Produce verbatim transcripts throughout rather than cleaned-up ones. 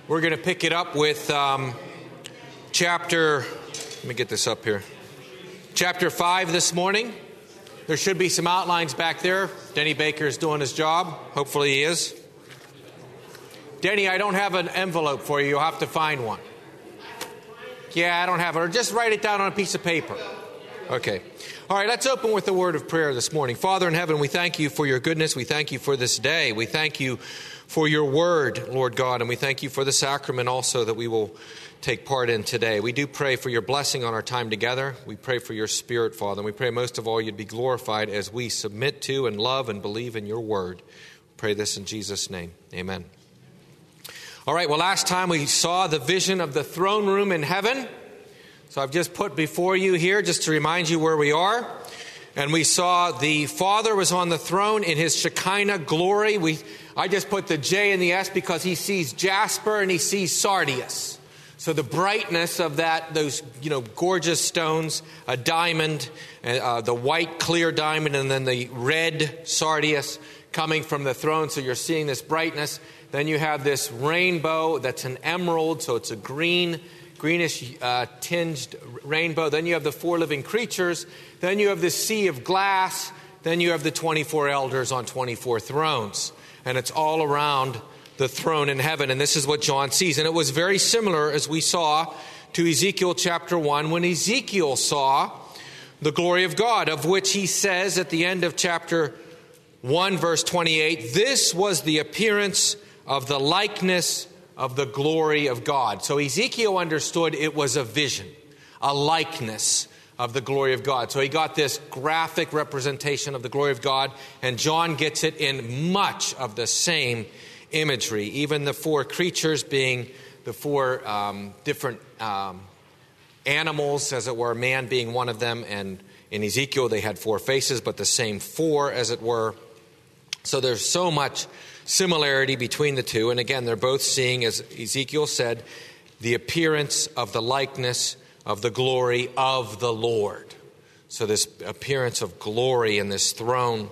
We're going to pick it up with um, chapter, let me get this up here, chapter five this morning. There should be some outlines back there. Denny Baker's doing his job. Hopefully he is. Denny, I don't have an envelope for you. You'll have to find one. Yeah, I don't have it. Or just write it down on a piece of paper. Okay. All right, let's open with the word of prayer this morning. Father in heaven, we thank you for your goodness. We thank you for this day. We thank you for your word, Lord God, and we thank you for the sacrament also that we will take part in today. We do pray for your blessing on our time together. We pray for your Spirit, Father, and we pray most of all you'd be glorified as we submit to and love and believe in your word. We pray this in Jesus' name. Amen. All right, well, last time we saw the vision of the throne room in heaven. So I've just put before you here just to remind you where we are. And we saw the Father was on the throne in his Shekinah glory. We, I just put the J and the S because he sees jasper and he sees sardius. So the brightness of that, those you know gorgeous stones, a diamond, uh, the white clear diamond, and then the red sardius coming from the throne. So you're seeing this brightness. Then you have this rainbow that's an emerald, so it's a green greenish uh, tinged rainbow. Then you have the four living creatures. Then you have the sea of glass. Then you have the twenty-four elders on twenty-four thrones. And it's all around the throne in heaven. And this is what John sees. And it was very similar, as we saw, to Ezekiel chapter one, when Ezekiel saw the glory of God, of which he says at the end of chapter one, verse twenty-eight, this was the appearance of the likeness of the glory of God. So Ezekiel understood it was a vision, a likeness of the glory of God. So he got this graphic representation of the glory of God, and John gets it in much of the same imagery. Even the four creatures being the four um, different um, animals, as it were, man being one of them, and in Ezekiel they had four faces, but the same four, as it were. So there's so much similarity between the two. And again, they're both seeing, as Ezekiel said, the appearance of the likeness of the glory of the Lord. So this appearance of glory in this throne.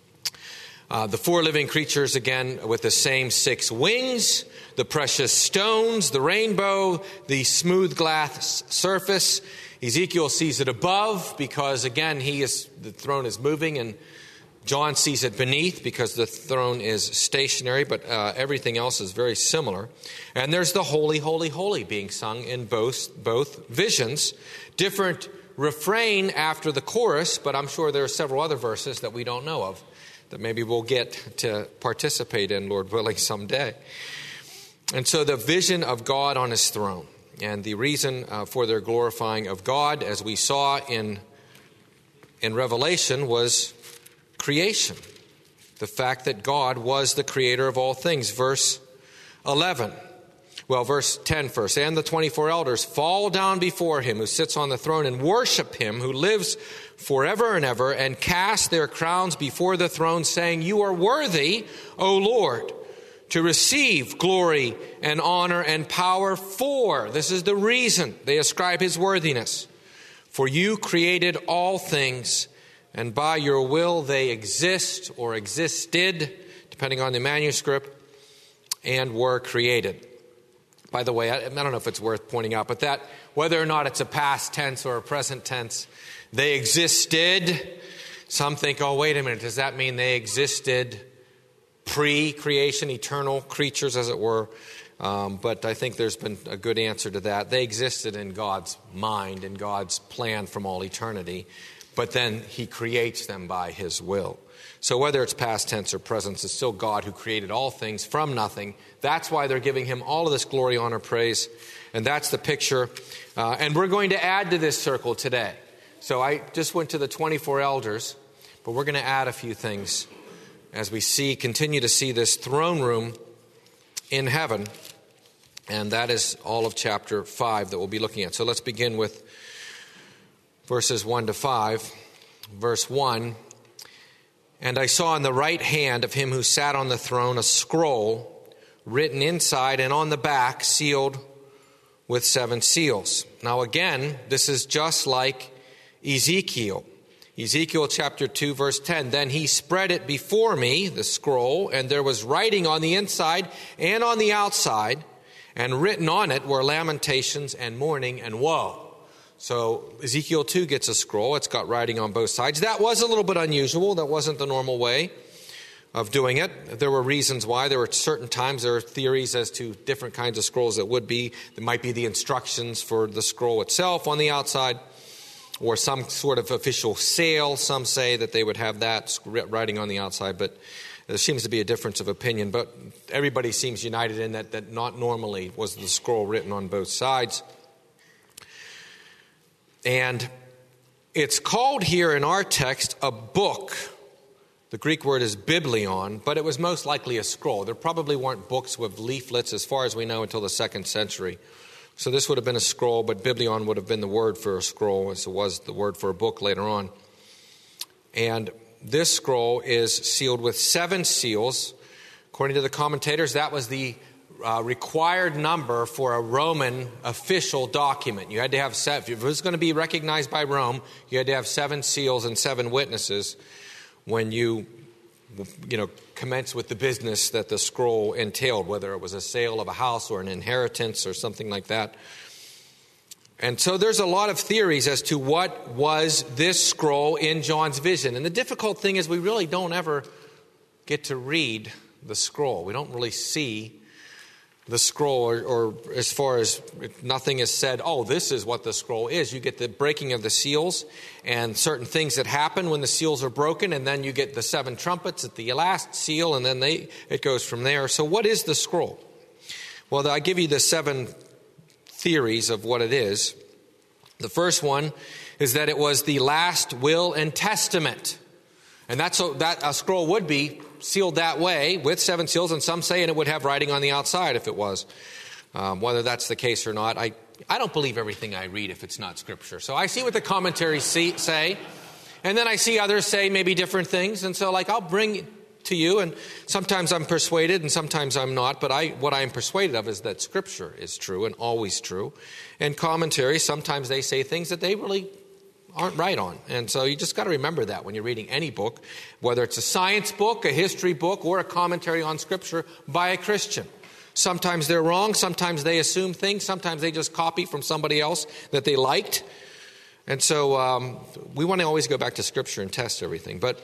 Uh, the four living creatures, again, with the same six wings, the precious stones, the rainbow, the smooth glass surface. Ezekiel sees it above because, again, he is the throne is moving, and John sees it beneath because the throne is stationary, but uh, everything else is very similar. And there's the holy, holy, holy being sung in both, both visions. Different refrain after the chorus, but I'm sure there are several other verses that we don't know of that maybe we'll get to participate in, Lord willing, someday. And so the vision of God on his throne, and the reason uh, for their glorifying of God, as we saw in, in Revelation, was creation. The fact that God was the creator of all things. Verse eleven. Well, verse ten first. And the twenty-four elders fall down before him who sits on the throne and worship him who lives forever and ever, and cast their crowns before the throne, saying, you are worthy, O Lord, to receive glory and honor and power, for, this is the reason they ascribe his worthiness, for you created all things, and by your will they exist or existed, depending on the manuscript, and were created. By the way, I, I don't know if it's worth pointing out, but that, whether or not it's a past tense or a present tense, they existed. Some think, oh, wait a minute, does that mean they existed pre-creation, eternal creatures, as it were? Um, but I think there's been a good answer to that. They existed in God's mind, in God's plan from all eternity. But then he creates them by his will. So whether it's past tense or present, it's still God who created all things from nothing. That's why they're giving him all of this glory, honor, praise. And that's the picture. Uh, and we're going to add to this circle today. So I just went to the twenty-four elders, but we're going to add a few things as we see, continue to see this throne room in heaven. And that is all of chapter five that we'll be looking at. So let's begin with verses one to five. Verse one, and I saw in the right hand of him who sat on the throne a scroll written inside and on the back, sealed with seven seals. Now again, this is just like Ezekiel. Ezekiel chapter two, verse ten, then he spread it before me, the scroll, and there was writing on the inside and on the outside, And written on it were lamentations and mourning and woe. So Ezekiel two gets a scroll. It's got writing on both sides. That was a little bit unusual. That wasn't the normal way of doing it. There were reasons why. There were certain times, there are theories as to different kinds of scrolls that would be. There might be the instructions for the scroll itself on the outside, or some sort of official sale. Some say that they would have that writing on the outside, but there seems to be a difference of opinion. But everybody seems united in that, that not normally was the scroll written on both sides. And it's called here in our text a book. The Greek word is biblion, but it was most likely a scroll. There probably weren't books with leaflets, as far as we know, until the second century. So this would have been a scroll, but biblion would have been the word for a scroll, as it was the word for a book later on. And this scroll is sealed with seven seals. According to the commentators, that was the uh, required number for a Roman official document. You had to have seven. If it was going to be recognized by Rome, you had to have seven seals and seven witnesses when you, you know, commence with the business that the scroll entailed, whether it was a sale of a house or an inheritance or something like that. And so there's a lot of theories as to what was this scroll in John's vision. And the difficult thing is we really don't ever get to read the scroll. We don't really see the scroll, or, or as far as nothing is said, oh, this is what the scroll is. You get the breaking of the seals and certain things that happen when the seals are broken, and then you get the seven trumpets at the last seal, and then they it goes from there. So what is the scroll? Well, I give you the seven theories of what it is. The first one is that it was the last will and testament. And that's a, that a scroll would be sealed that way with seven seals, and some say and it would have writing on the outside if it was. Um, whether that's the case or not, I, I don't believe everything I read if it's not Scripture. So I see what the commentaries see, say, and then I see others say maybe different things. And so like I'll bring to you, and sometimes I'm persuaded and sometimes I'm not, but I what I'm persuaded of is that Scripture is true and always true. And commentaries, sometimes they say things that they really aren't right on. And so you just got to remember that when you're reading any book, whether it's a science book, a history book, or a commentary on Scripture by a Christian. Sometimes they're wrong. Sometimes they assume things. Sometimes they just copy from somebody else that they liked. And so um, we want to always go back to Scripture and test everything. But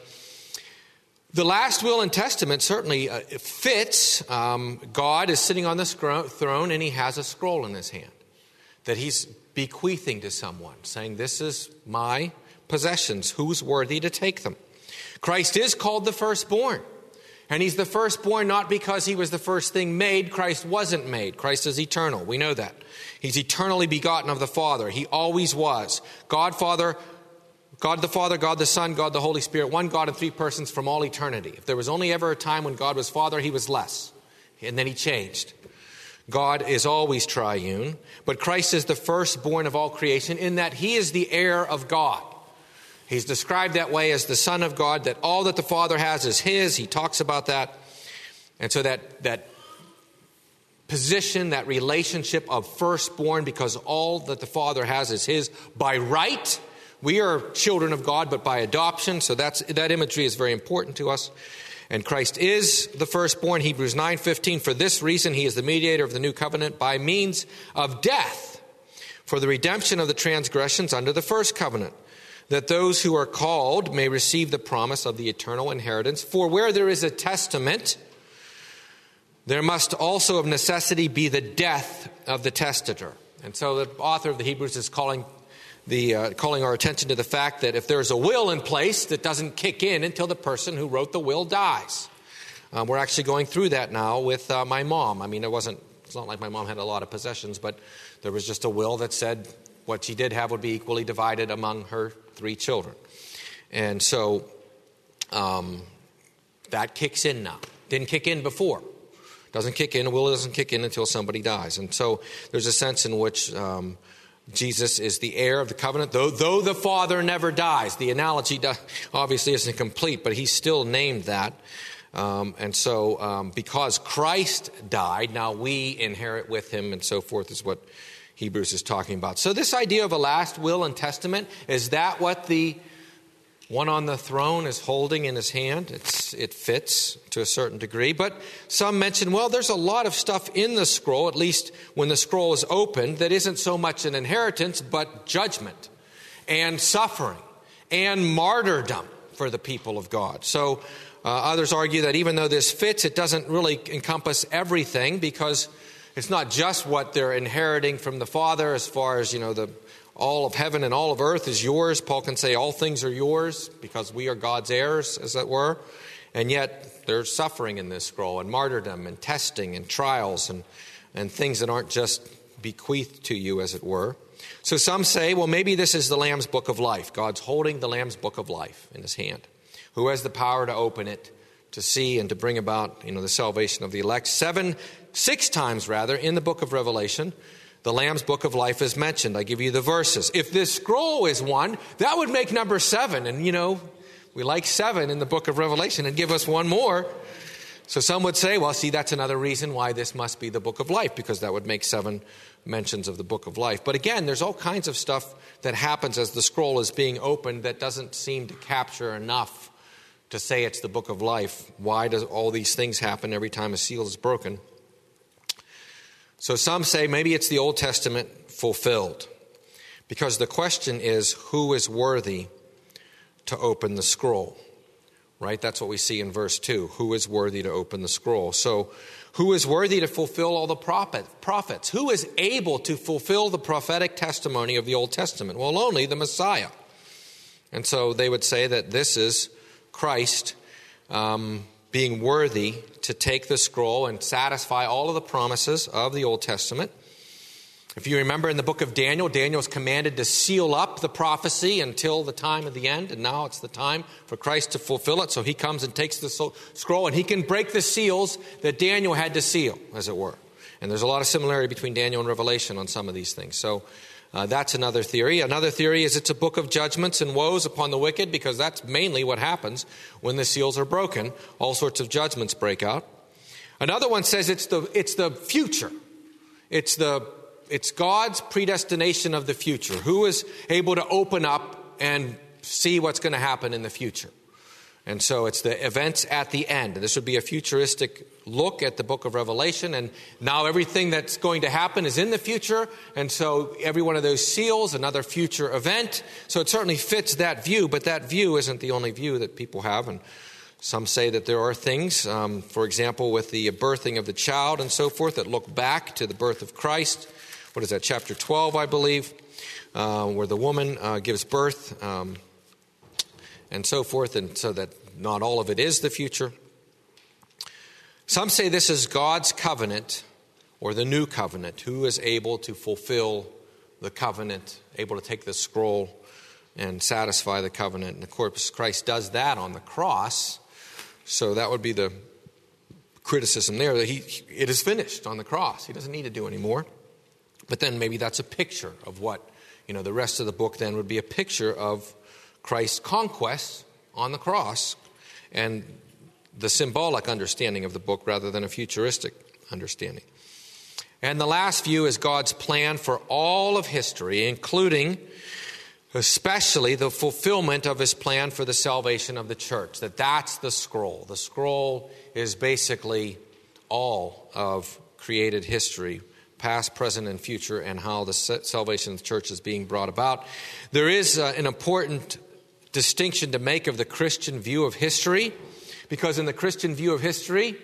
the last will and testament certainly uh, fits. Um, God is sitting on the throne and he has a scroll in his hand that he's bequeathing to someone, saying, this is my possessions. Who's worthy to take them? Christ is called the firstborn. And he's the firstborn not because he was the first thing made. Christ wasn't made. Christ is eternal. We know that. He's eternally begotten of the Father. He always was. God Father, God the Father, God the Son, God the Holy Spirit, one God in three persons from all eternity. If there was only ever a time when God was Father, he was less. And then he changed. God is always triune, but Christ is the firstborn of all creation in that he is the heir of God. He's described that way as the Son of God, that all that the Father has is his. He talks about that. And so that, that position, that relationship of firstborn, because all that the Father has is his by right. We are children of God, but by adoption. So that's, that imagery is very important to us. And Christ is the firstborn. Hebrews nine fifteen, for this reason he is the mediator of the new covenant by means of death for the redemption of the transgressions under the first covenant, that those who are called may receive the promise of the eternal inheritance. For where there is a testament, there must also of necessity be the death of the testator. And so the author of the Hebrews is calling The uh, calling our attention to the fact that if there's a will in place, that doesn't kick in until the person who wrote the will dies. Um, we're actually going through that now with uh, my mom. I mean, it wasn't. It's not like my mom had a lot of possessions, but there was just a will that said what she did have would be equally divided among her three children, and so um, that kicks in now. Didn't kick in before. Doesn't kick in. A will doesn't kick in until somebody dies, and so there's a sense in which Um, Jesus is the heir of the covenant, though, though the Father never dies. The analogy obviously isn't complete, but he's still named that. Um, and so um, because Christ died, now we inherit with him and so forth is what Hebrews is talking about. So this idea of a last will and testament, is that what the one on the throne is holding in his hand. It's, it fits to a certain degree. But some mention, well, there's a lot of stuff in the scroll, at least when the scroll is opened, that isn't so much an inheritance, but judgment and suffering and martyrdom for the people of God. So uh, others argue that even though this fits, it doesn't really encompass everything, because it's not just what they're inheriting from the Father as far as, you know, the all of heaven and all of earth is yours. Paul can say all things are yours because we are God's heirs, as it were. And yet there's suffering in this scroll, and martyrdom and testing and trials and, and things that aren't just bequeathed to you, as it were. So some say, well, maybe this is the Lamb's Book of Life. God's holding the Lamb's Book of Life in his hand. Who has the power to open it, to see and to bring about, you know, the salvation of the elect. Seven, six times rather, in the book of Revelation, the Lamb's Book of Life is mentioned. I give you the verses. If this scroll is one, that would make number seven. And, you know, we like seven in the book of Revelation, and give us one more. So some would say, well, see, that's another reason why this must be the Book of Life, because that would make seven mentions of the Book of Life. But again, there's all kinds of stuff that happens as the scroll is being opened that doesn't seem to capture enough to say it's the Book of Life. Why does all these things happen every time a seal is broken? So some say maybe it's the Old Testament fulfilled, because the question is, who is worthy to open the scroll? Right? That's what we see in verse two. Who is worthy to open the scroll? So who is worthy to fulfill all the prophet, prophets? Who is able to fulfill the prophetic testimony of the Old Testament? Well, only the Messiah. And so they would say that this is Christ um, being worthy to take the scroll and satisfy all of the promises of the Old Testament. If you remember in the book of Daniel, Daniel is commanded to seal up the prophecy until the time of the end. And now it's the time for Christ to fulfill it. So he comes and takes the scroll, and he can break the seals that Daniel had to seal, as it were. And there's a lot of similarity between Daniel and Revelation on some of these things. So uh, that's another theory. Another theory is it's a book of judgments and woes upon the wicked, because that's mainly what happens when the seals are broken. All sorts of judgments break out. Another one says it's the it's the future. It's the It's God's predestination of the future. Who is able to open up and see what's going to happen in the future? And so it's the events at the end. This would be a futuristic look at the book of Revelation. And now everything that's going to happen is in the future. And so every one of those seals, another future event. So it certainly fits that view. But that view isn't the only view that people have. And some say that there are things, um, for example, with the birthing of the child and so forth, that look back to the birth of Christ. What is that, chapter twelve, I believe, uh, where the woman uh, gives birth um, and so forth, and so that not all of it is the future. Some say this is God's covenant, or the new covenant. Who is able to fulfill the covenant, able to take the scroll and satisfy the covenant? And of course, Christ does that on the cross, so that would be the criticism there, that he it is finished on the cross. He doesn't need to do any more. But then maybe that's a picture of what, you know, the rest of the book then would be a picture of Christ's conquest on the cross and the symbolic understanding of the book rather than a futuristic understanding. And the last view is God's plan for all of history, including especially the fulfillment of his plan for the salvation of the church. That that's the scroll. The scroll is basically all of created history, past, present, and future, and how the salvation of the church is being brought about. There is uh, an important distinction to make of the Christian view of history, because in the Christian view of history,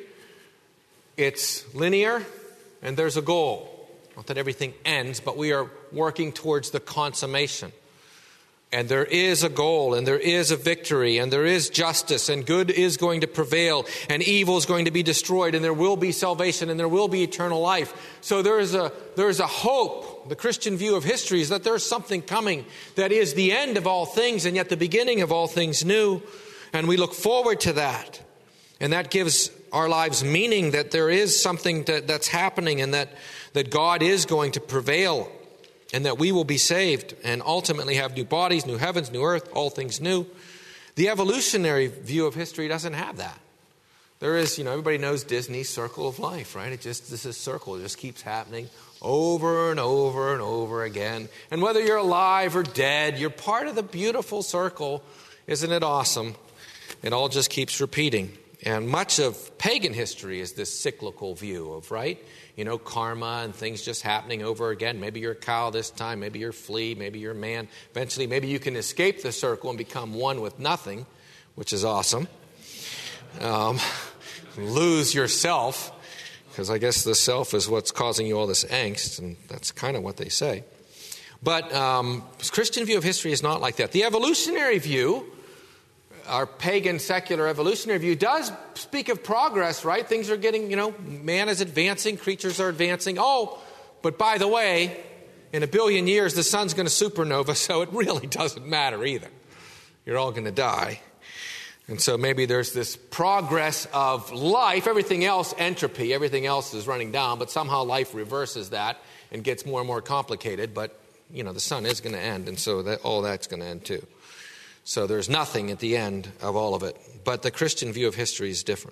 it's linear and there's a goal. Not that everything ends, but we are working towards the consummation. And there is a goal, and there is a victory, and there is justice, and good is going to prevail, and evil is going to be destroyed, and there will be salvation, and there will be eternal life. So there is a there is a hope. The Christian view of history is that there is something coming that is the end of all things, and yet the beginning of all things new. And we look forward to that. And that gives our lives meaning, that there is something that, that's happening, and that, that God is going to prevail, and that we will be saved and ultimately have new bodies, new heavens, new earth, all things new. The evolutionary view of history doesn't have that. There is, you know, everybody knows Disney's circle of life, right? It just, this is circle. It just keeps happening over and over and over again. And whether you're alive or dead, you're part of the beautiful circle Isn't it awesome? It all just keeps repeating. And much of pagan history is this cyclical view of, right? You know, karma and things just happening over again. Maybe you're a cow this time. Maybe you're a flea. Maybe you're a man. Eventually, maybe you can escape the circle and become one with nothing, which is awesome. Um, lose yourself, because I guess the self is what's causing you all this angst, and that's kind of what they say. But um, Christian view of history is not like that. The evolutionary view, our pagan secular evolutionary view, does speak of progress, right? Things are getting, you know, man is advancing, creatures are advancing. Oh, but by the way, in a billion years, the sun's going to supernova, so it really doesn't matter either. You're all going to die. And so maybe there's this progress of life. Everything else, entropy, everything else is running down, but somehow life reverses that and gets more and more complicated. But, you know, the sun is going to end, and so that all that's going to end too. So there's nothing at the end of all of it. But the Christian view of history is different.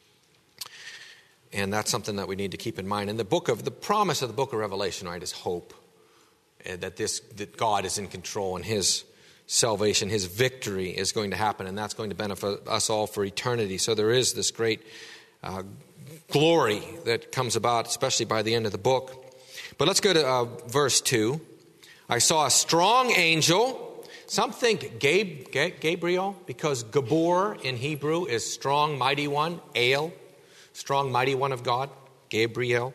And that's something that we need to keep in mind. And the book of the promise of the book of Revelation, right, is hope. And that this that God is in control and his salvation, his victory is going to happen, and that's going to benefit us all for eternity. So there is this great uh, glory that comes about, especially by the end of the book. But let's go to uh, verse two. I saw a strong angel. Some think Gab- Gabriel, because Gabor in Hebrew is strong, mighty one. El, strong, mighty one of God. Gabriel.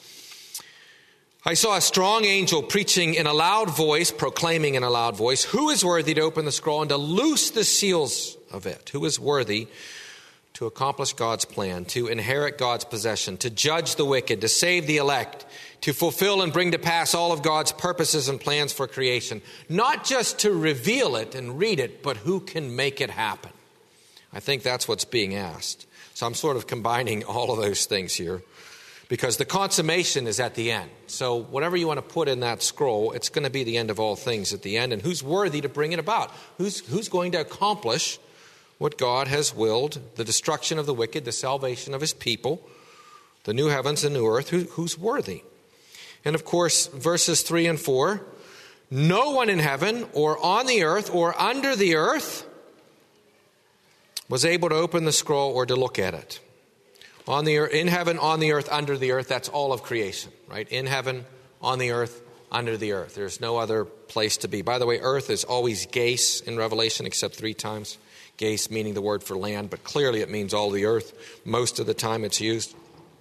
I saw a strong angel preaching in a loud voice, proclaiming in a loud voice, who is worthy to open the scroll and to loose the seals of it? Who is worthy to accomplish God's plan, to inherit God's possession, to judge the wicked, to save the elect, to fulfill and bring to pass all of God's purposes and plans for creation? Not just to reveal it and read it, but who can make it happen? I think that's what's being asked. So I'm sort of combining all of those things here, because the consummation is at the end. So whatever you want to put in that scroll, it's going to be the end of all things at the end. And who's worthy to bring it about? Who's, who's going to accomplish what God has willed, the destruction of the wicked, the salvation of his people, the new heavens and new earth? Who, who's worthy? And of course, verses three and four, no one in heaven or on the earth or under the earth was able to open the scroll or to look at it. On the earth, in heaven, on the earth, under the earth, that's all of creation, right? In heaven, on the earth, under the earth. There's no other place to be. By the way, earth is always ges in Revelation, except three times. Ges meaning the word for land, but clearly it means all the earth. Most of the time it's used.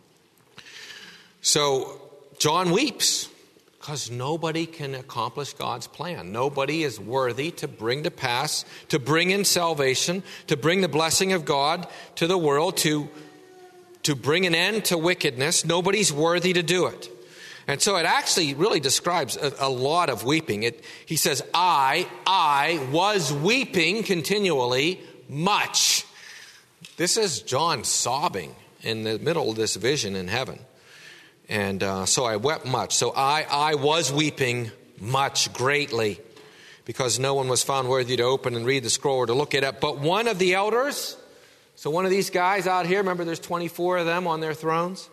So John weeps because nobody can accomplish God's plan. Nobody is worthy to bring to pass, to bring in salvation, to bring the blessing of God to the world, to, to bring an end to wickedness. Nobody's worthy to do it. And so it actually really describes a, a lot of weeping. It, he says, I, I was weeping continually much. This is John sobbing in the middle of this vision in heaven. And uh, so I wept much. So I, I was weeping much, greatly, because no one was found worthy to open and read the scroll or to look at it. But one of the elders, so one of these guys out here, remember there's twenty-four of them on their thrones.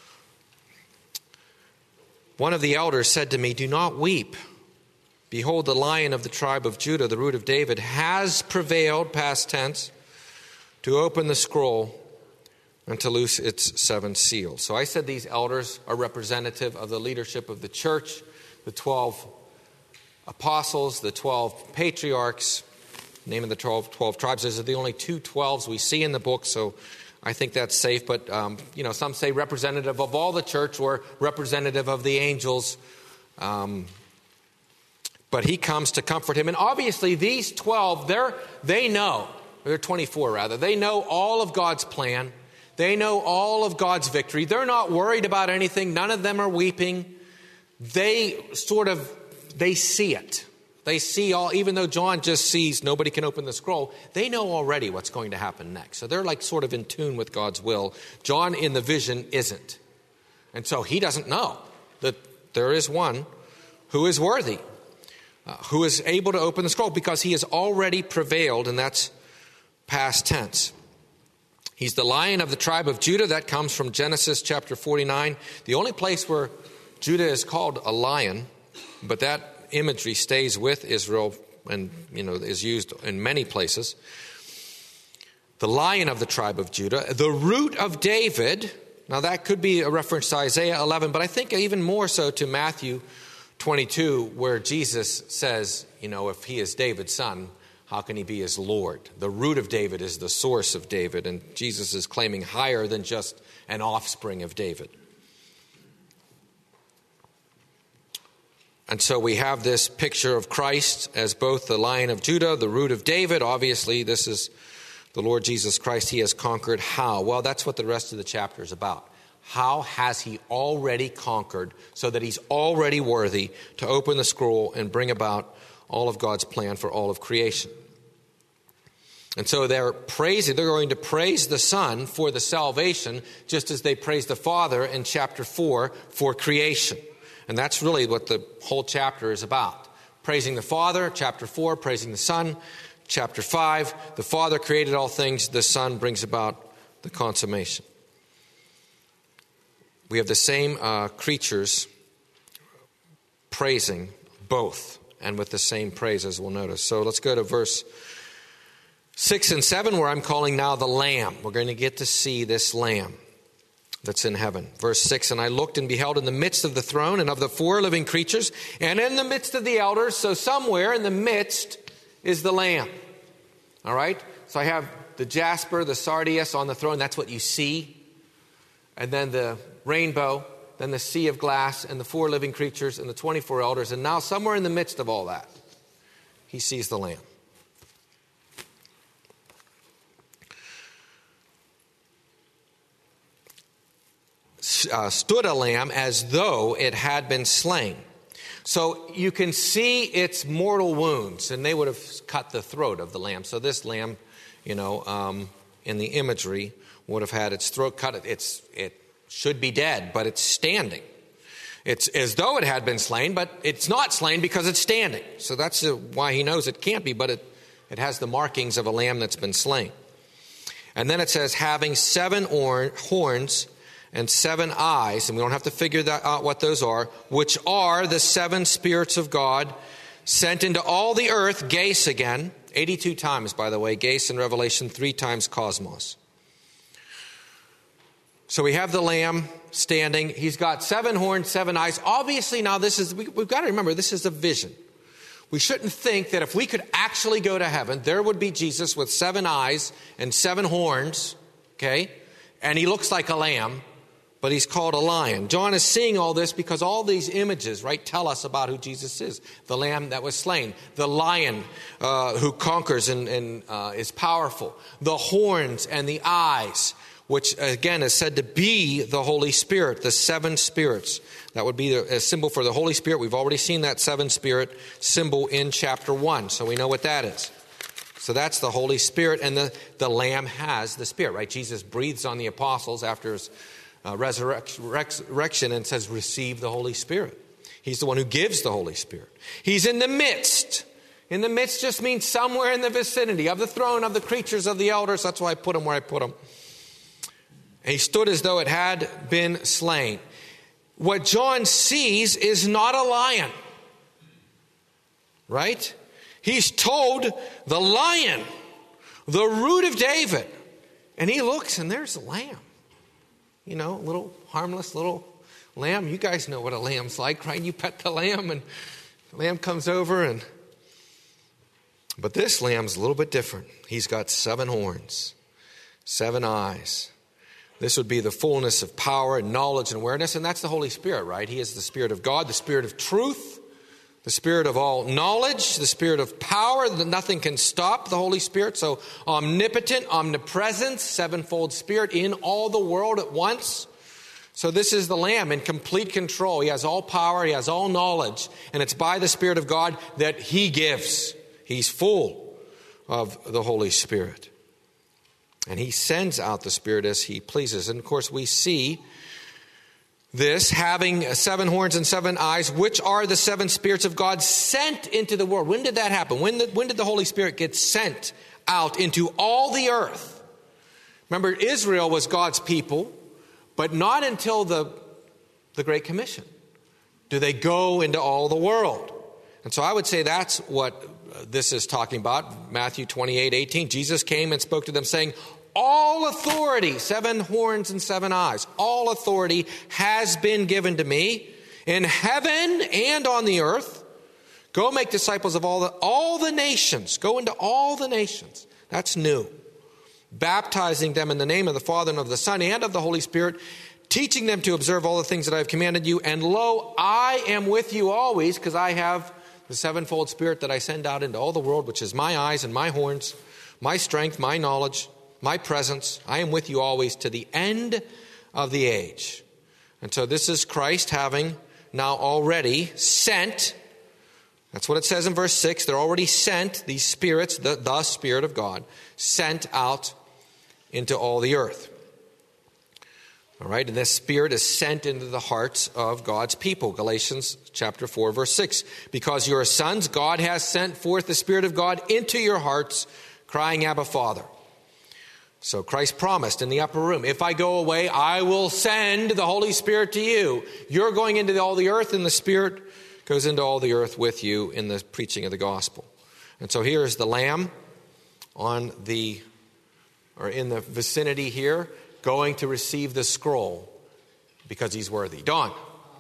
One of the elders said to me, do not weep. Behold, the Lion of the tribe of Judah, the root of David, has prevailed, past tense, to open the scroll and to loose its seven seals. So I said these elders are representative of the leadership of the church, the twelve apostles, the twelve patriarchs, name of the twelve, twelve tribes. Those are the only two twelves we see in the book, so I think that's safe. But, um, you know, some say representative of all the church or representative of the angels. Um, but he comes to comfort him. And obviously these twelve, they're, they know, or they're twenty-four rather, they know all of God's plan. They know all of God's victory. They're not worried about anything. None of them are weeping. They sort of, they see it. They see all, even though John just sees nobody can open the scroll, they know already what's going to happen next. So they're like sort of in tune with God's will. John in the vision isn't. And so he doesn't know that there is one who is worthy, uh, who is able to open the scroll, because he has already prevailed, and that's past tense. He's the Lion of the tribe of Judah. That comes from Genesis chapter forty-nine. The only place where Judah is called a lion, but that imagery stays with Israel and, you know, is used in many places. The Lion of the tribe of Judah, the Root of David. Now that could be a reference to Isaiah eleven, but I think even more so to Matthew twenty-two, where Jesus says, you know, if he is David's son, how can he be his Lord? The root of David is the source of David, and Jesus is claiming higher than just an offspring of David. And so we have this picture of Christ as both the Lion of Judah, the Root of David. Obviously, this is the Lord Jesus Christ. He has conquered. How? Well, that's what the rest of the chapter is about. How has he already conquered so that he's already worthy to open the scroll and bring about all of God's plan for all of creation? And so they're praising, they're going to praise the Son for the salvation, just as they praise the Father in chapter four for creation. And that's really what the whole chapter is about. Praising the Father, chapter four, praising the Son, chapter five. The Father created all things, the Son brings about the consummation. We have the same uh, creatures praising both, and with the same praise, as we'll notice. So let's go to verse six and seven, where I'm calling now the Lamb. We're going to get to see this Lamb that's in heaven. Verse six, and I looked and beheld in the midst of the throne and of the four living creatures, and in the midst of the elders, so somewhere in the midst is the Lamb. All right? So I have the jasper, the sardius on the throne. That's what you see. And then the rainbow, then the sea of glass, and the four living creatures, and the twenty-four elders. And now somewhere in the midst of all that, he sees the Lamb. Uh, stood a lamb as though it had been slain. So you can see its mortal wounds, and they would have cut the throat of the lamb. So this lamb, you know, um, in the imagery, would have had its throat cut. It's, it should be dead, but it's standing. It's as though it had been slain, but it's not slain because it's standing. So that's uh, why he knows it can't be, but it, it has the markings of a lamb that's been slain. And then it says, having seven or- horns and seven eyes, and we don't have to figure that out what those are, which are the seven spirits of God sent into all the earth. Geis again, eighty-two times, by the way. Geis in Revelation, three times cosmos. So we have the Lamb standing. He's got seven horns, seven eyes. Obviously, now this is, we, we've got to remember, this is a vision. We shouldn't think that if we could actually go to heaven, there would be Jesus with seven eyes and seven horns, okay? And he looks like a lamb, but he's called a lion. John is seeing all this because all these images, right, tell us about who Jesus is. The lamb that was slain, the lion uh, who conquers and, and uh, is powerful, the horns and the eyes, which again is said to be the Holy Spirit, the seven spirits. That would be a symbol for the Holy Spirit. We've already seen that seven spirit symbol in chapter one, so we know what that is. So that's the Holy Spirit, and the, the Lamb has the Spirit, right? Jesus breathes on the apostles after his Uh, resurrection and says, receive the Holy Spirit. He's the one who gives the Holy Spirit. He's in the midst. In the midst just means somewhere in the vicinity of the throne, of the creatures, of the elders. That's why I put him where I put him. And he stood as though it had been slain. What John sees is not a lion. Right? He's told the lion, the root of David. And he looks and there's a lamb. You know, a little harmless little lamb. You guys know what a lamb's like, right? You pet the lamb and the lamb comes over and... But this lamb's a little bit different. He's got seven horns, seven eyes. This would be the fullness of power and knowledge and awareness. And that's the Holy Spirit, right? He is the Spirit of God, the Spirit of truth, the Spirit of all knowledge, the Spirit of power. Nothing can stop the Holy Spirit. So omnipotent, omnipresent, sevenfold Spirit in all the world at once. So this is the Lamb in complete control. He has all power. He has all knowledge. And it's by the Spirit of God that he gives. He's full of the Holy Spirit. And he sends out the Spirit as he pleases. And of course we see this, having seven horns and seven eyes, which are the seven spirits of God sent into the world. When did that happen? When, the, when did the Holy Spirit get sent out into all the earth? Remember, Israel was God's people, but not until the, the Great Commission do they go into all the world. And so I would say that's what this is talking about. Matthew twenty-eight eighteen. Jesus came and spoke to them saying, all authority, seven horns and seven eyes, all authority has been given to me in heaven and on the earth. Go make disciples of all the, all the nations. Go into all the nations. That's new. Baptizing them in the name of the Father and of the Son and of the Holy Spirit, teaching them to observe all the things that I have commanded you. And lo, I am with you always, because I have the sevenfold Spirit that I send out into all the world, which is my eyes and my horns, my strength, my knowledge, my presence. I am with you always to the end of the age. And so this is Christ having now already sent. That's what it says in verse six. They're already sent, these spirits, the, the Spirit of God, sent out into all the earth. All right, and this Spirit is sent into the hearts of God's people. Galatians chapter four, verse six. Because you are sons, God has sent forth the Spirit of God into your hearts, crying, Abba, Father. So Christ promised in the upper room, if I go away, I will send the Holy Spirit to you. You're going into all the earth, and the Spirit goes into all the earth with you in the preaching of the gospel. And so here is the Lamb on the, or in the vicinity here, going to receive the scroll because he's worthy. Don.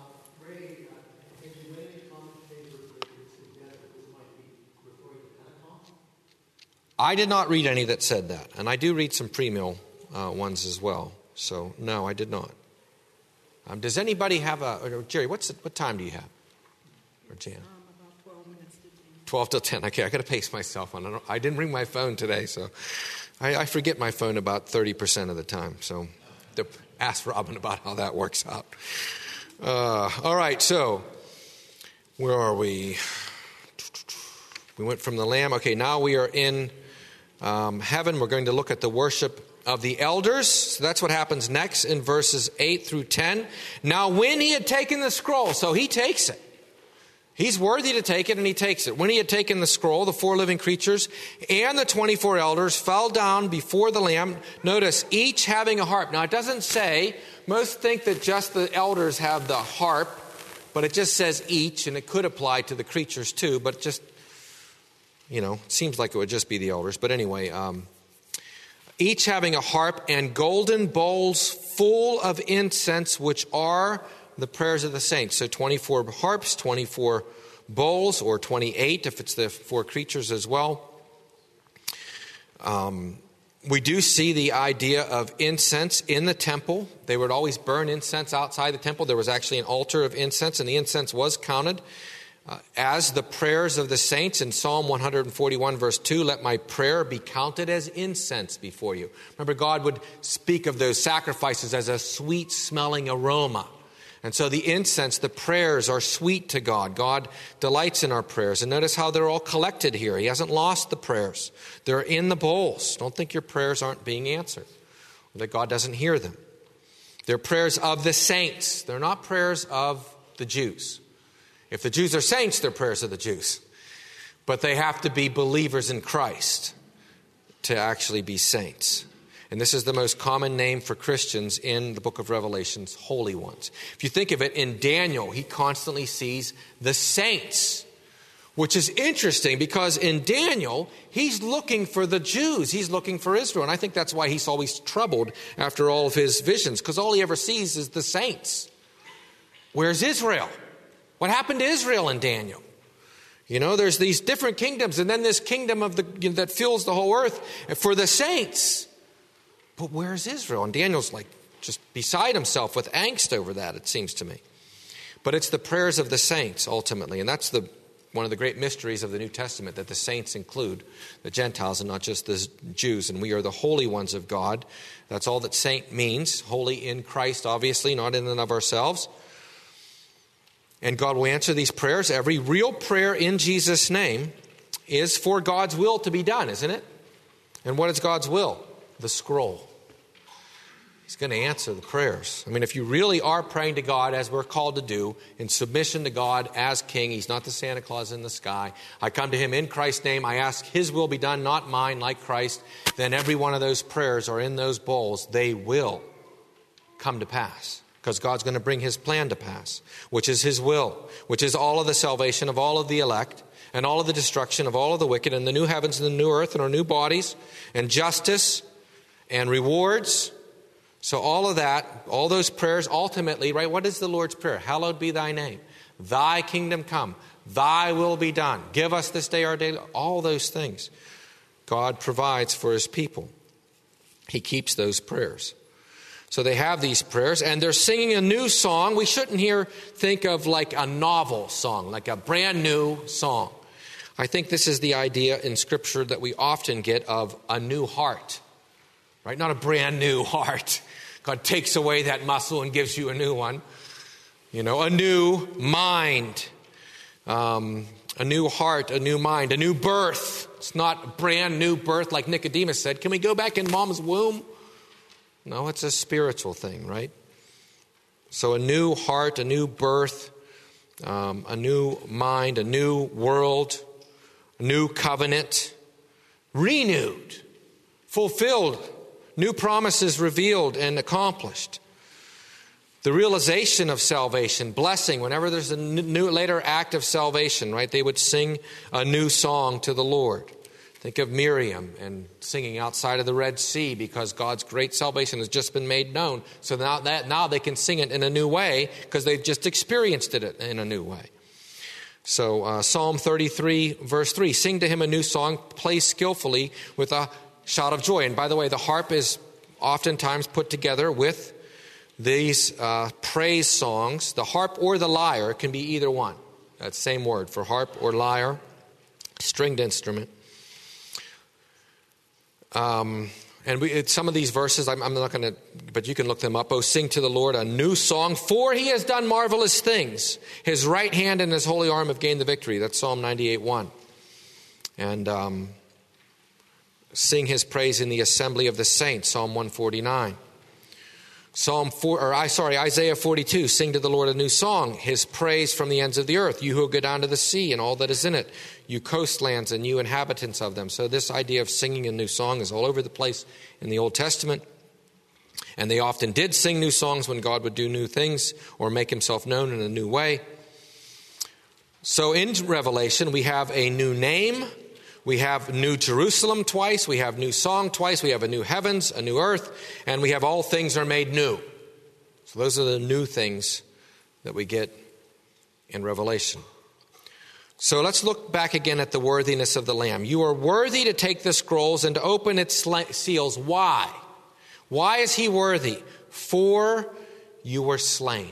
I did not read any that said that. And I do read some premill uh, ones as well. So, no, I did not. Um, does anybody have a... Or, Jerry, what's the, what time do you have? Or Jan? Um, about twelve minutes to ten. twelve till ten. Okay, I got to pace myself on. I, don't, I didn't bring my phone today, so... I, I forget my phone about thirty percent of the time. So, to ask Robin about how that works out. Uh, all right, so... Where are we? We went from the Lamb. Okay, now we are in... Um, heaven. We're going to look at the worship of the elders. So that's what happens next in verses eight through ten. Now when he had taken the scroll, so he takes it. He's worthy to take it, and he takes it. When he had taken the scroll, the four living creatures and the twenty-four elders fell down before the Lamb. Notice, each having a harp. Now it doesn't say, most think that just the elders have the harp, but it just says each, and it could apply to the creatures too, but just... You know, it seems like it would just be the elders. But anyway, um, each having a harp and golden bowls full of incense, which are the prayers of the saints. So twenty-four harps, twenty-four bowls, or twenty-eight if it's the four creatures as well. Um, we do see the idea of incense in the temple. They would always burn incense outside the temple. There was actually an altar of incense, and the incense was counted Uh, as the prayers of the saints. In Psalm one forty-one, verse two, let my prayer be counted as incense before you. Remember, God would speak of those sacrifices as a sweet-smelling aroma. And so the incense, the prayers are sweet to God. God delights in our prayers. And notice how they're all collected here. He hasn't lost the prayers. They're in the bowls. Don't think your prayers aren't being answered, or that God doesn't hear them. They're prayers of the saints. They're not prayers of the Jews. If the Jews are saints, they're prayers of the Jews. But they have to be believers in Christ to actually be saints. And this is the most common name for Christians in the book of Revelations, holy ones. If you think of it, in Daniel, he constantly sees the saints, which is interesting because in Daniel, he's looking for the Jews. He's looking for Israel. And I think that's why he's always troubled after all of his visions, because all he ever sees is the saints. Where's Israel? What happened to Israel in Daniel? You know, there's these different kingdoms, and then this kingdom of the you know, that fills the whole earth for the saints. But where's Israel? And Daniel's like just beside himself with angst over that, it seems to me. But it's the prayers of the saints, ultimately. And that's the one of the great mysteries of the New Testament, that the saints include the Gentiles and not just the Jews. And we are the holy ones of God. That's all that saint means. Holy in Christ, obviously, not in and of ourselves. And God will answer these prayers. Every real prayer in Jesus' name is for God's will to be done, isn't it? And what is God's will? The scroll. He's going to answer the prayers. I mean, if you really are praying to God, as we're called to do, in submission to God as King, He's not the Santa Claus in the sky. I come to Him in Christ's name. I ask His will be done, not mine, like Christ. Then every one of those prayers are in those bowls. They will come to pass. because God's going to bring his plan to pass, which is his will, which is all of the salvation of all of the elect and all of the destruction of all of the wicked and the new heavens and the new earth and our new bodies and justice and rewards. So all of that, all those prayers ultimately, right? What is the Lord's Prayer? Hallowed be thy name. Thy kingdom come. Thy will be done. Give us this day our daily. All those things God provides for his people. He keeps those prayers. So they have these prayers, and they're singing a new song. We shouldn't here think of like a novel song, like a brand new song. I think this is the idea in Scripture that we often get of a new heart, right? Not a brand new heart. God takes away that muscle and gives you a new one. You know, a new mind, um, a new heart, a new mind, a new birth. It's not a brand new birth like Nicodemus said. Can we go back in mom's womb? No, it's a spiritual thing, right? So a new heart, a new birth, um, a new mind, a new world, a new covenant, renewed, fulfilled, new promises revealed and accomplished. The realization of salvation, blessing, whenever there's a new later act of salvation, right, they would sing a new song to the Lord. Think of Miriam and singing outside of the Red Sea because God's great salvation has just been made known. So now that now they can sing it in a new way because they've just experienced it in a new way. So uh, Psalm thirty-three, verse three, sing to him a new song, play skillfully with a shout of joy. And by the way, the harp is oftentimes put together with these uh, praise songs. The harp or the lyre can be either one. That's the same word for harp or lyre, stringed instrument. Um, and we, it, some of these verses, I'm, I'm not going to, but you can look them up. Oh, sing to the Lord a new song, for he has done marvelous things. His right hand and his holy arm have gained the victory. That's Psalm ninety-eight, one. And um, sing his praise in the assembly of the saints, Psalm one forty-nine. Psalm four, or I sorry, Isaiah forty-two, sing to the Lord a new song, his praise from the ends of the earth, you who go down to the sea and all that is in it, you coastlands and you inhabitants of them. So this idea of singing a new song is all over the place in the Old Testament. And they often did sing new songs when God would do new things or make himself known in a new way. So in Revelation, we have a new name. We have New Jerusalem twice, we have new song twice, we have a new heavens, a new earth, and we have all things are made new. So those are the new things that we get in Revelation. So let's look back again at the worthiness of the Lamb. You are worthy to take the scrolls and to open its seals. Why? Why is he worthy? For you were slain.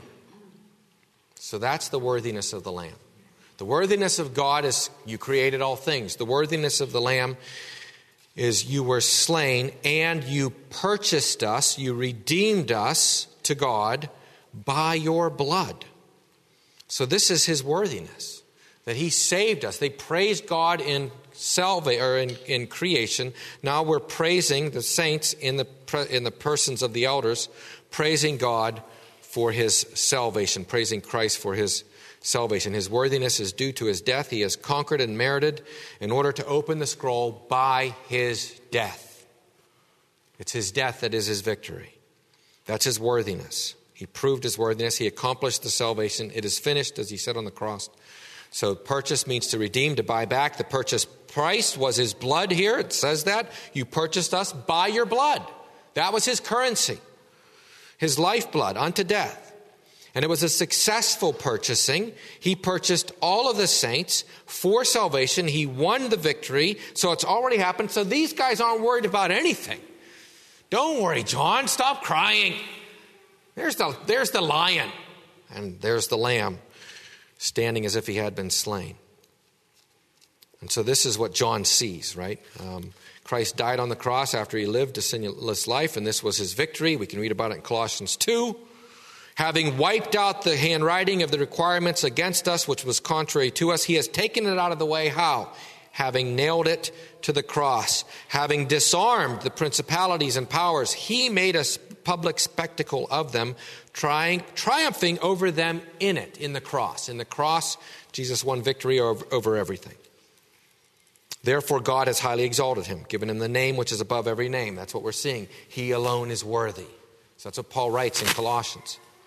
So that's the worthiness of the Lamb. The worthiness of God is you created all things. The worthiness of the Lamb is you were slain and you purchased us, you redeemed us to God by your blood. So this is his worthiness, that he saved us. They praised God in salvation or in, in creation. Now we're praising the saints in the in the persons of the elders, praising God for his salvation, praising Christ for his salvation. His worthiness is due to his death. He has conquered and merited in order to open the scroll by his death. It's his death that is his victory. That's his worthiness. He proved his worthiness. He accomplished the salvation. It is finished, as he said on the cross. So purchase means to redeem, to buy back. The purchase price was his blood here. It says that. You purchased us by your blood. That was his currency. His lifeblood unto death. And it was a successful purchasing. He purchased all of the saints for salvation. He won the victory. So it's already happened. So these guys aren't worried about anything. Don't worry, John. Stop crying. There's the, there's the lion. And there's the lamb standing as if he had been slain. And so this is what John sees, right? Um, Christ died on the cross after he lived a sinless life. And this was his victory. We can read about it in Colossians two. Having wiped out the handwriting of the requirements against us, which was contrary to us, he has taken it out of the way. How? Having nailed it to the cross. Having disarmed the principalities and powers, he made a public spectacle of them, trying, triumphing over them in it, in the cross. In the cross, Jesus won victory over, over everything. Therefore, God has highly exalted him, given him the name which is above every name. That's what we're seeing. He alone is worthy. So that's what Paul writes in Colossians.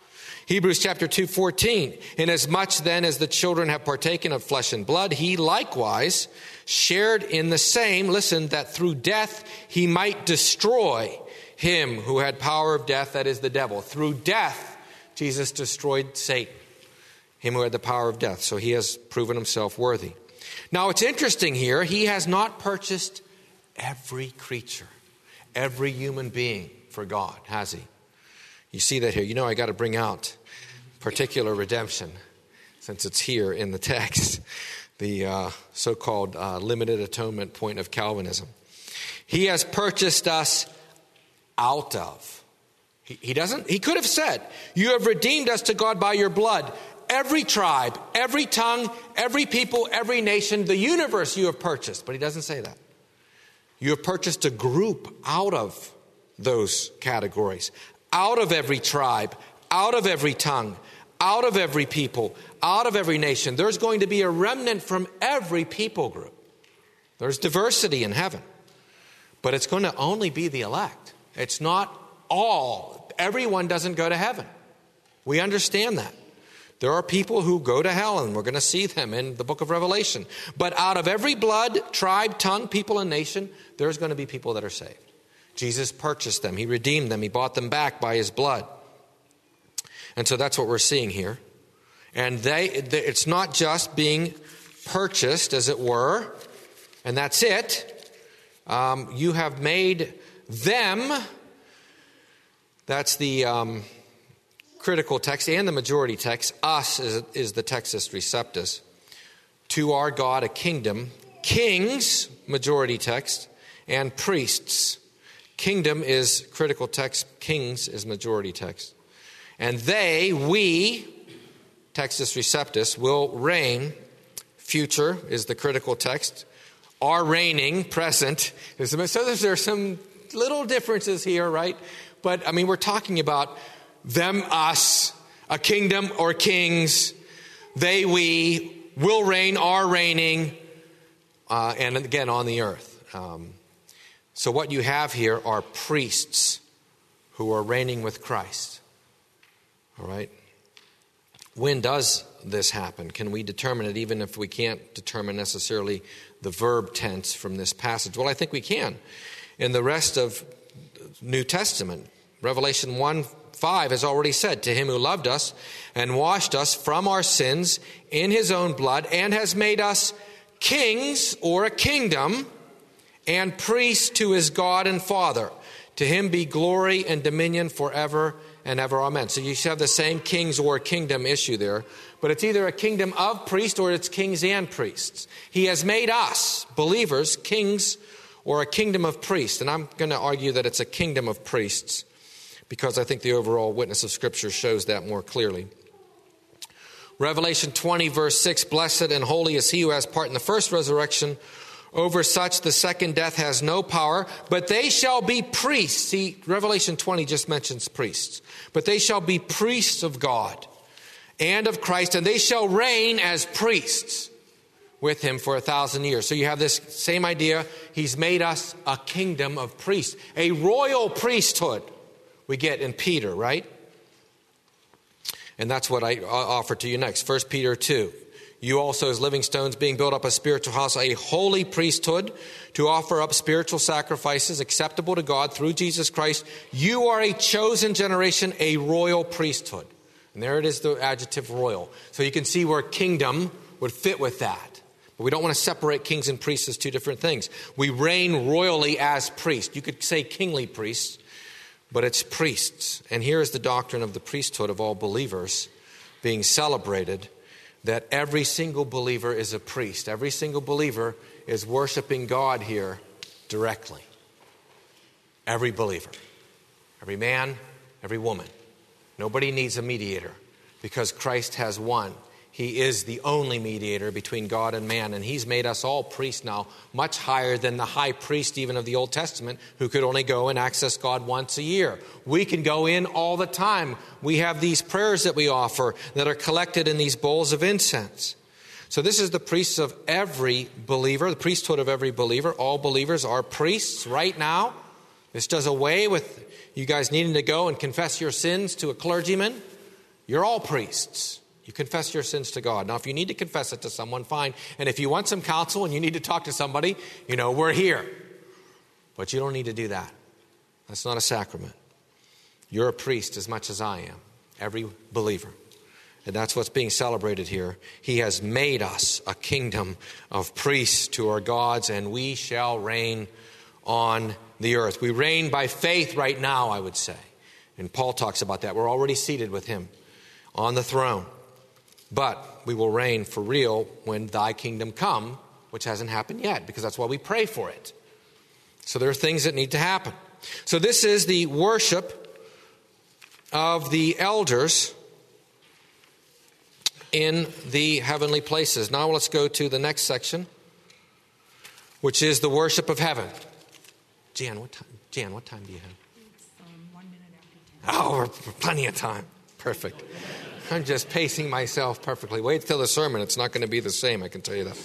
Hebrews chapter two, fourteen. Inasmuch then as the children have partaken of flesh and blood, he likewise shared in the same, listen, that through death he might destroy him who had power of death, that is the devil. Through death, Jesus destroyed Satan, him who had the power of death. So he has proven himself worthy. Now it's interesting here, he has not purchased every creature, every human being for God, has he? You see that here. You know, I got to bring out particular redemption since it's here in the text, the uh, so-called uh, limited atonement point of Calvinism. He has purchased us out of. He, he doesn't, he could have said, you have redeemed us to God by your blood. Every tribe, every tongue, every people, every nation, the universe you have purchased. But he doesn't say that. You have purchased a group out of those categories, out of every tribe, out of every tongue, out of every people, out of every nation. There's going to be a remnant from every people group. There's diversity in heaven. But it's going to only be the elect. It's not all. Everyone doesn't go to heaven. We understand that. There are people who go to hell, and we're going to see them in the book of Revelation. But out of every blood, tribe, tongue, people, and nation, there's going to be people that are saved. Jesus purchased them. He redeemed them. He bought them back by his blood. And so that's what we're seeing here. And they, they it's not just being purchased, as it were, and that's it. Um, you have made them, that's the um, critical text and the majority text. Us is, is the Textus Receptus. To our God a kingdom, kings, majority text, and priests. Kingdom is critical text, kings is majority text. And they, we, Textus Receptus, will reign. Future is the critical text. Are reigning, present. So there are some little differences here, right? But, I mean, we're talking about them, us, a kingdom or kings. They, we, will reign, are reigning, uh, and again on the earth. Um, so what you have here are priests who are reigning with Christ. All right. When does this happen? Can we determine it even if we can't determine necessarily the verb tense from this passage? Well, I think we can. In the rest of New Testament, Revelation one five has already said, to him who loved us and washed us from our sins in his own blood and has made us kings or a kingdom and priests to his God and Father. To him be glory and dominion forever and ever. Amen. So you should have the same kings or kingdom issue there. But it's either a kingdom of priests or it's kings and priests. He has made us, believers, kings or a kingdom of priests. And I'm going to argue that it's a kingdom of priests because I think the overall witness of Scripture shows that more clearly. Revelation twenty, verse six, blessed and holy is he who has part in the first resurrection. Over such the second death has no power, but they shall be priests. See, Revelation twenty just mentions priests. But they shall be priests of God and of Christ, and they shall reign as priests with him for a thousand years. So you have this same idea. He's made us a kingdom of priests, a royal priesthood we get in Peter, right? And that's what I offer to you next. First Peter two. You also as living stones being built up a spiritual house, a holy priesthood to offer up spiritual sacrifices acceptable to God through Jesus Christ. You are a chosen generation, a royal priesthood. And there it is, the adjective royal. So you can see where kingdom would fit with that. But we don't want to separate kings and priests as two different things. We reign royally as priests. You could say kingly priests, but it's priests. And here is the doctrine of the priesthood of all believers being celebrated, that every single believer is a priest. Every single believer is worshiping God here directly. Every believer. Every man, every woman. Nobody needs a mediator because Christ has one. He is the only mediator between God and man, and he's made us all priests now, much higher than the high priest even of the Old Testament, who could only go and access God once a year. We can go in all the time. We have these prayers that we offer that are collected in these bowls of incense. So this is the priests of every believer, the priesthood of every believer. All believers are priests right now. This does away with you guys needing to go and confess your sins to a clergyman. You're all priests. You confess your sins to God. Now, if you need to confess it to someone, fine. And if you want some counsel and you need to talk to somebody, you know, we're here. But you don't need to do that. That's not a sacrament. You're a priest as much as I am. Every believer. And that's what's being celebrated here. He has made us a kingdom of priests to our gods, and we shall reign on the earth. We reign by faith right now, I would say. And Paul talks about that. We're already seated with him on the throne. But we will reign for real when thy kingdom come, which hasn't happened yet, because that's why we pray for it. So there are things that need to happen. So this is the worship of the elders in the heavenly places. Now let's go to the next section, which is the worship of heaven. Jan, what time? Jan, what time do you have? It's um, one minute after ten. Oh, we're plenty of time. Perfect. I'm just pacing myself perfectly. Wait till the sermon. It's not going to be the same, I can tell you that.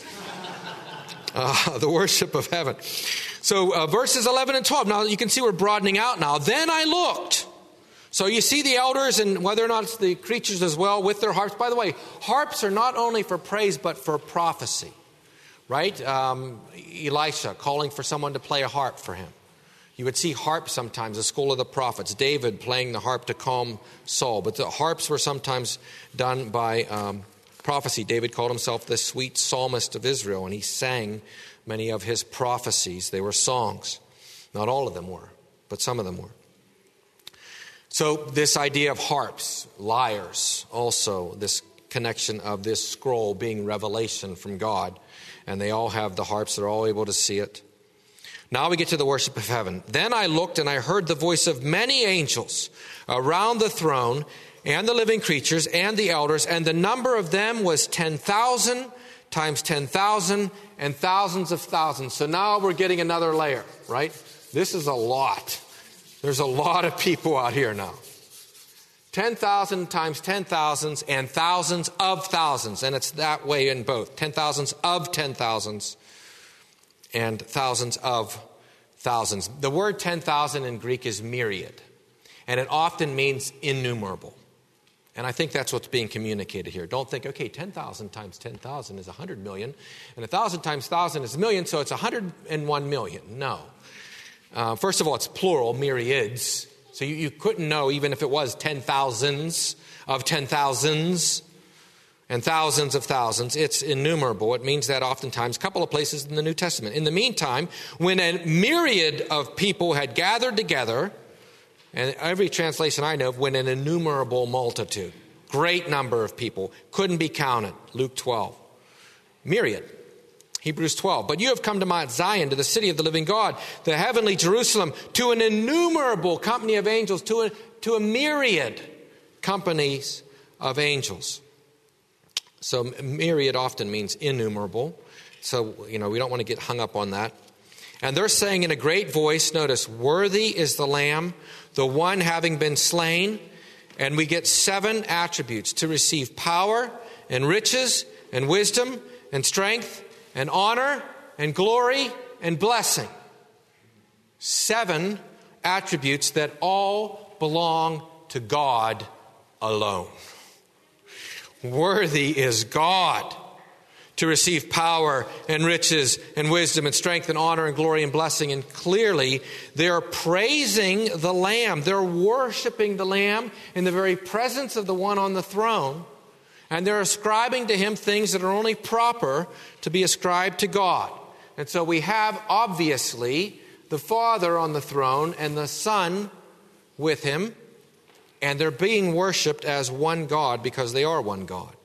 Uh, the worship of heaven. So uh, verses eleven and twelve. Now you can see we're broadening out now. Then I looked. So you see the elders and whether or not it's the creatures as well with their harps. By the way, harps are not only for praise but for prophecy. Right? Um, Elisha calling for someone to play a harp for him. You would see harps sometimes, the school of the prophets. David playing the harp to calm Saul. But the harps were sometimes done by um, prophecy. David called himself the sweet psalmist of Israel, and he sang many of his prophecies. They were songs. Not all of them were, but some of them were. So this idea of harps, lyres, also this connection of this scroll being revelation from God. And they all have the harps. They're all able to see it. Now we get to the worship of heaven. Then I looked and I heard the voice of many angels around the throne and the living creatures and the elders. And the number of them was ten thousand times ten thousand and thousands of thousands. So now we're getting another layer, right? This is a lot. There's a lot of people out here now. ten thousand times ten thousands and thousands of thousands. And it's that way in both. ten thousands of ten thousands. And thousands of thousands. The word ten thousand in Greek is myriad. And it often means innumerable. And I think that's what's being communicated here. Don't think, okay, ten thousand times ten thousand is one hundred million. And one thousand times one thousand is a million, so it's one hundred one million. No. Uh, first of all, it's plural, myriads. So you, you couldn't know even if it was ten thousands of ten thousands. And thousands of thousands. It's innumerable. It means that oftentimes, a couple of places in the New Testament. In the meantime, when a myriad of people had gathered together, and every translation I know of, when an innumerable multitude, great number of people, couldn't be counted. Luke twelve. Myriad. Hebrews twelve. But you have come to Mount Zion, to the city of the living God, the heavenly Jerusalem, to an innumerable company of angels, to a, to a myriad companies of angels. So myriad often means innumerable. So, you know, we don't want to get hung up on that. And they're saying in a great voice, notice, worthy is the Lamb, the one having been slain. And we get seven attributes: to receive power and riches and wisdom and strength and honor and glory and blessing. Seven attributes that all belong to God alone. Worthy is God to receive power and riches and wisdom and strength and honor and glory and blessing. And clearly, they're praising the Lamb. They're worshiping the Lamb in the very presence of the one on the throne. And they're ascribing to him things that are only proper to be ascribed to God. And so we have, obviously, the Father on the throne and the Son with him. And they're being worshipped as one God because they are one God.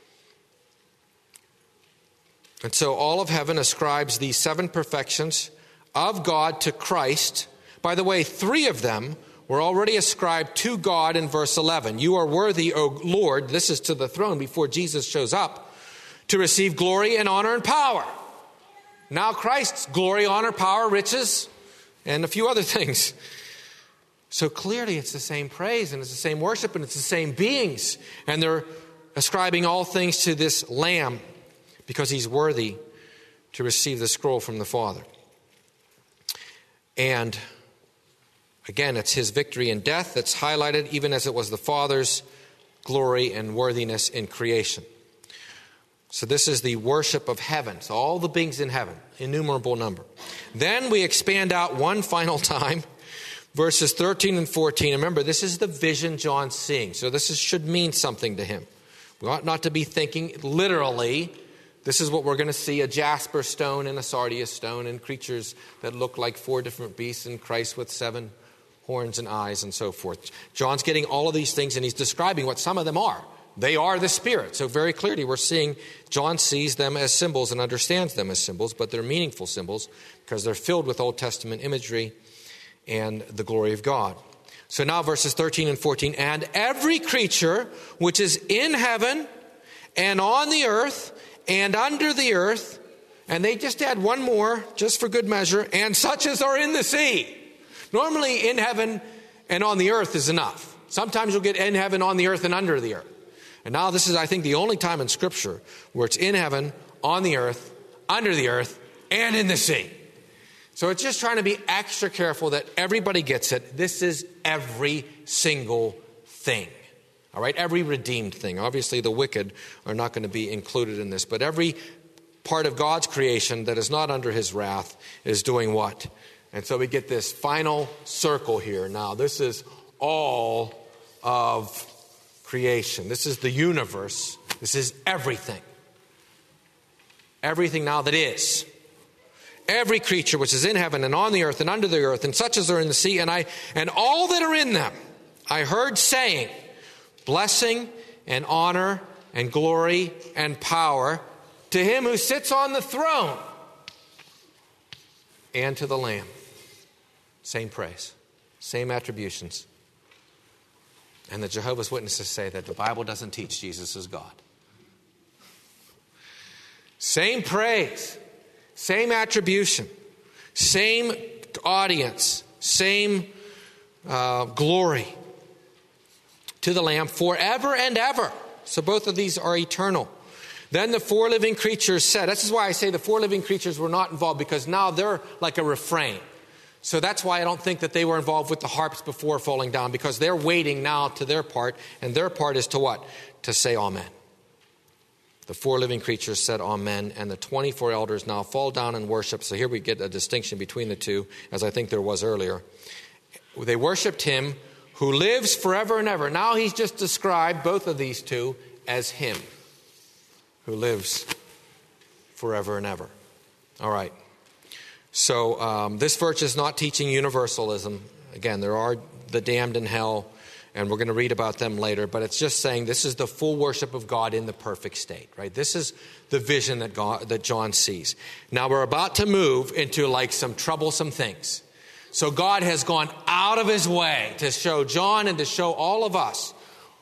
And so all of heaven ascribes these seven perfections of God to Christ. By the way, three of them were already ascribed to God in verse eleven. You are worthy, O Lord, this is to the throne before Jesus shows up, to receive glory and honor and power. Now Christ's glory, honor, power, riches, and a few other things. So clearly it's the same praise and it's the same worship and it's the same beings. And they're ascribing all things to this Lamb because he's worthy to receive the scroll from the Father. And again, it's his victory in death that's highlighted, even as it was the Father's glory and worthiness in creation. So this is the worship of heaven. So all the beings in heaven, innumerable number. Then we expand out one final time, verses thirteen and fourteen. Remember, this is the vision John's seeing. So this is, should mean something to him. We ought not to be thinking literally, this is what we're going to see, a jasper stone and a sardius stone and creatures that look like four different beasts and Christ with seven horns and eyes and so forth. John's getting all of these things and he's describing what some of them are. They are the Spirit. So very clearly we're seeing John sees them as symbols and understands them as symbols, but they're meaningful symbols because they're filled with Old Testament imagery and the glory of God. So now verses thirteen and fourteen, and every creature which is in heaven and on the earth and under the earth, and they just add one more just for good measure, and such as are in the sea. Normally in heaven and on the earth is enough. Sometimes you'll get in heaven, on the earth, and under the earth. And now this is, I think, the only time in Scripture where it's in heaven, on the earth, under the earth, and in the sea. So it's just trying to be extra careful that everybody gets it. This is every single thing. All right? Every redeemed thing. Obviously, the wicked are not going to be included in this. But every part of God's creation that is not under his wrath is doing what? And so we get this final circle here. Now, this is all of creation. This is the universe. This is everything. Everything now that is. Every creature which is in heaven and on the earth and under the earth and such as are in the sea, and I and all that are in them, I heard saying, blessing and honor and glory and power to him who sits on the throne and to the Lamb. Same praise, same attributions. And the Jehovah's Witnesses say that the Bible doesn't teach Jesus is God. Same praise, same attribution, same audience, same uh, glory to the Lamb forever and ever. So both of these are eternal. Then the four living creatures said, this is why I say the four living creatures were not involved, because now they're like a refrain. So that's why I don't think that they were involved with the harps before falling down, because they're waiting now to their part, and their part is to what? To say amen. The four living creatures said amen, and the twenty-four elders now fall down and worship. So here we get a distinction between the two, as I think there was earlier. They worshiped him who lives forever and ever. Now he's just described both of these two as him who lives forever and ever. All right. So um, this verse is not teaching universalism. Again, there are the damned in hell, and we're going to read about them later. But it's just saying this is the full worship of God in the perfect state, right? This is the vision that God, that John sees. Now we're about to move into like some troublesome things. So God has gone out of his way to show John and to show all of us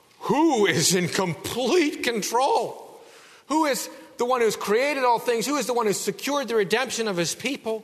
who is in complete control. Who is the one who's created all things? Who is the one who's secured the redemption of his people?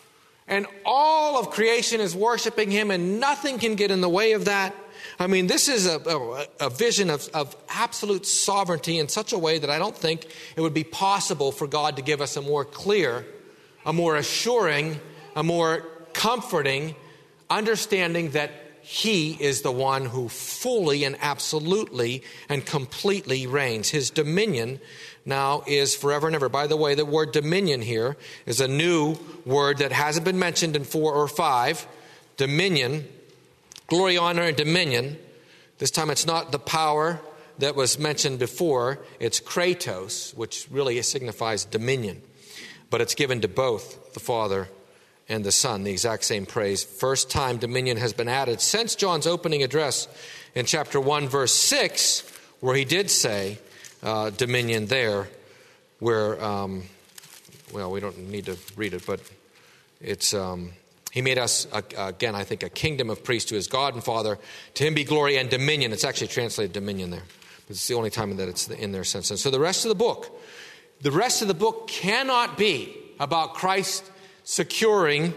And all of creation is worshiping him, and nothing can get in the way of that. I mean, this is a, a, a vision of, of absolute sovereignty in such a way that I don't think it would be possible for God to give us a more clear, a more assuring, a more comforting understanding that he is the one who fully and absolutely and completely reigns. His dominion now is forever and ever. By the way, the word dominion here is a new word that hasn't been mentioned in four or five. Dominion, glory, honor, and dominion. This time it's not the power that was mentioned before. It's kratos, which really signifies dominion. But it's given to both the Father and the Son, the exact same praise. First time dominion has been added since John's opening address in chapter one, verse six, where he did say uh, dominion there, where, um, well, we don't need to read it, but it's, um, he made us, uh, again, I think, a kingdom of priests to his God and Father. To him be glory and dominion. It's actually translated dominion there. But it's the only time that it's in their sense. And so the rest of the book, the rest of the book cannot be about Christ securing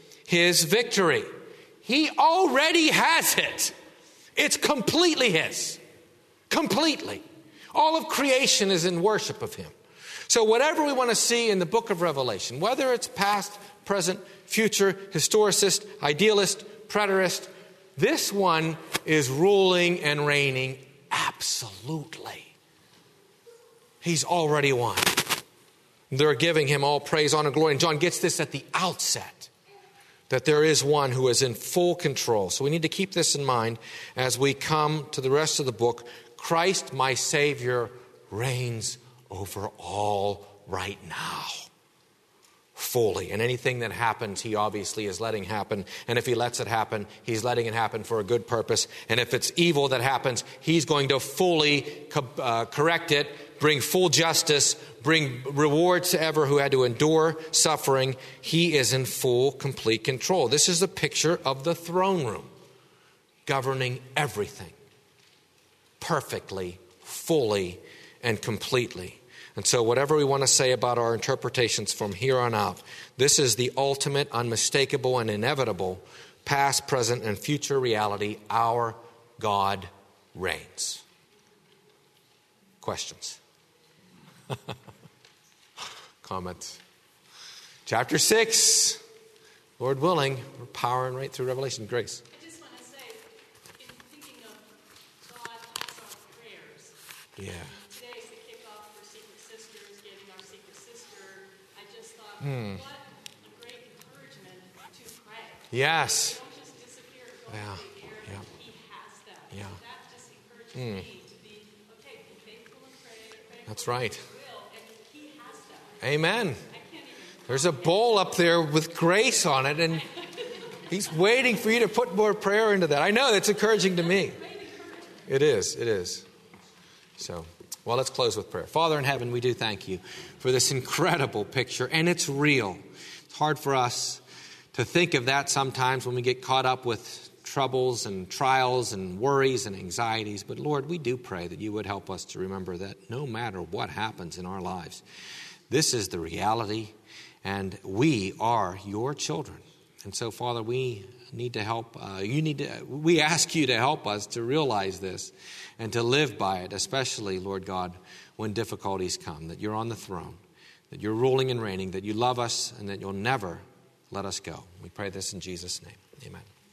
his victory. He already has it. It's completely his. Completely. All of creation is in worship of him. So whatever we want to see in the book of Revelation, whether it's past, present, future, historicist, idealist, preterist, this one is ruling and reigning absolutely. Absolutely. He's already won. They're giving him all praise, honor, glory. And John gets this at the outset, that there is one who is in full control. So we need to keep this in mind as we come to the rest of the book. Christ, my Savior, reigns over all right now. Fully. And anything that happens, he obviously is letting happen. And if he lets it happen, he's letting it happen for a good purpose. And if it's evil that happens, he's going to fully uh, correct it, bring full justice, bring rewards to ever who had to endure suffering. He is in full, complete control. This is a picture of the throne room, governing everything perfectly, fully, and completely. And so whatever we want to say about our interpretations from here on out, this is the ultimate, unmistakable, and inevitable past, present, and future reality. Our God reigns. Questions? Comments? Chapter six, Lord willing, we're powering right through Revelation. Grace. I just want to say, in thinking of God as our prayers, Yeah. today's the kickoff for Secret Sisters, getting our Secret Sister. I just thought, Hmm. what a great encouragement to pray. Yes. They don't just disappear and go Yeah. into the air. Yeah. He has them. Yeah. So that just encourages Hmm. me to be, okay, be faithful and pray. Faithful That's right. in His will, and He has them. Amen. I can't even. There's a bowl up there with grace on it, and he's waiting for you to put more prayer into that. I know, that's encouraging to me. It is, it is. So, well, let's close with prayer. Father in heaven, we do thank you for this incredible picture, and it's real. It's hard for us to think of that sometimes when we get caught up with troubles and trials and worries and anxieties. But Lord, we do pray that you would help us to remember that no matter what happens in our lives, this is the reality, and we are your children. And so, Father, we need to help. Uh, you need to. We ask you to help us to realize this and to live by it, especially, Lord God, when difficulties come, that you're on the throne, that you're ruling and reigning, that you love us, and that you'll never let us go. We pray this in Jesus' name. Amen.